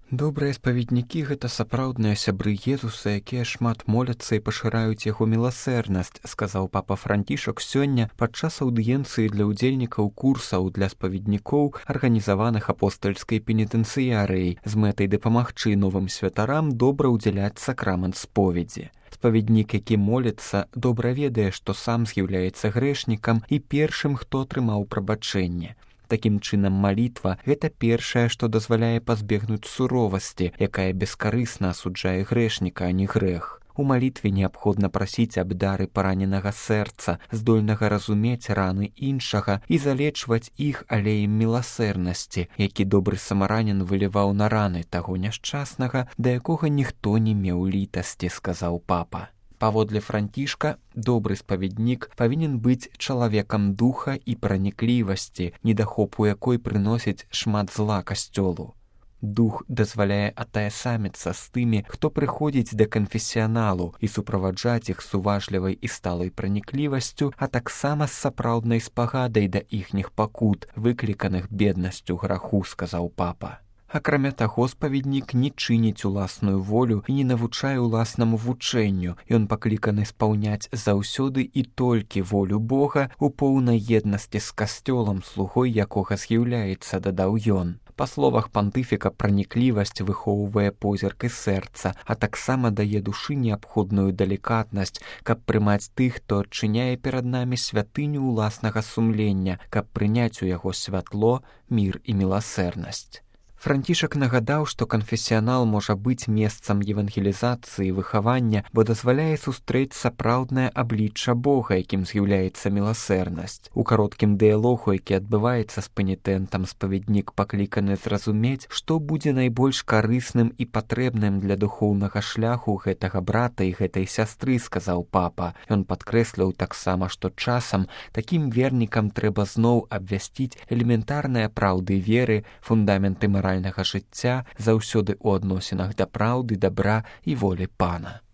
Добрыя спаведнікі — гэта сапраўдныя сябры Езуса, якія шмат моляцца і пашыраюць яго міласэрнасць, сказаў папа Францішак сёння падчас аўдыенцыі для ўдзельнікаў курсаў для спаведнікоў, арганізаваных апостальскай пенітэнцыярыяй, з мэтай дапамагчы новым святарам добра ўдзяляць сакрамент споведзі. Спаведнік, які моліцца, добра ведае, што сам з'яўляецца грэшнікам і першым, хто атрымаў прабачэнне. Такім чынам, малітва — гэта першае, што дазваляе пазбегнуць суровасці, якая бескарысна асуджае грэшніка, а не грэх. У малітве неабходна прасіць аб дары параненага сэрца, здольнага разумець раны іншага і залечваць іх алеем міласэрнасці, які добры самаранін выліваў на раны таго няшчаснага, да якога ніхто не меў літасці, сказаў папа. Паводле Францішка, добры спаведнік павінен быць чалавекам духа і праніклівасці, недахопу якой прыносіць шмат зла касцёлу. Дух дазваляе атаясаміцца з тымі, хто прыходзіць да канфесіяналу, і суправаджаць іх з уважлівай і сталай праніклівасцю, а таксама з сапраўднай спагадай да іхніх пакут, выкліканых беднасцю граху, сказаў папа. Акрамя таго, спаведнік не чыніць уласную волю і не навучае ўласнаму вучэнню. Ён пакліканы спаўняць заўсёды і толькі волю Бога у поўнай еднасці з касцёлам, слугой якога з'яўляецца, дадаў ён. Па словах пантыфіка, праніклівасць выхоўвае позірк і сэрца, а таксама дае душы неабходную далікатнасць, каб прымаць тых, хто адчыняе перад намі святыню ўласнага сумлення, каб прыняць у яго святло, мір і міласэрнасць. Францішак нагадаў, што канфесіянал можа быць месцам евангелізацыі і выхавання, бо дазваляе сустрэць сапраўднае аблічча Бога, якім з'яўляецца міласэрнасць. У кароткім дыялогу, які адбываецца з пенітэнтам, спаведнік пакліканы зразумець, што будзе найбольш карысным і патрэбным для духоўнага шляху гэтага брата і гэтай сястры, сказаў папа. Ён падкрэсліў таксама, што часам такім вернікам трэба зноў абвясціць элементарныя праўды веры, фундаменты маральнага жыцця, заўсёды ў адносінах да праўды, дабра і волі Пана.